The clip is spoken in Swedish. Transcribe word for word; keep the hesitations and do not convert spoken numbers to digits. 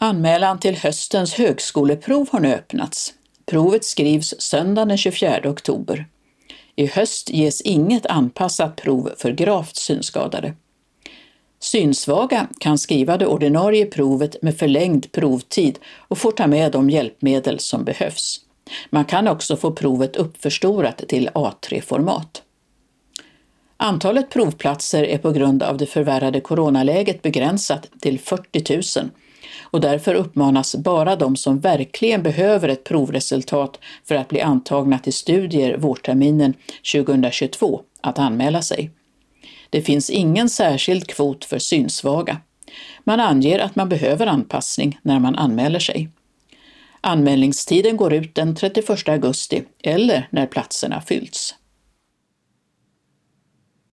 Anmälan till höstens högskoleprov har nu öppnats. Provet skrivs söndagen den tjugofjärde oktober. I höst ges inget anpassat prov för gravt synskadade. Synsvaga kan skriva det ordinarie provet med förlängd provtid och får ta med de hjälpmedel som behövs. Man kan också få provet uppförstorat till A tre format. Antalet provplatser är på grund av det förvärrade coronaläget begränsat till fyrtio tusen och därför uppmanas bara de som verkligen behöver ett provresultat för att bli antagna till studier vårterminen tjugohundratjugotvå att anmäla sig. Det finns ingen särskild kvot för synsvaga. Man anger att man behöver anpassning när man anmäler sig. Anmälningstiden går ut den trettioförsta augusti eller när platserna fyllts.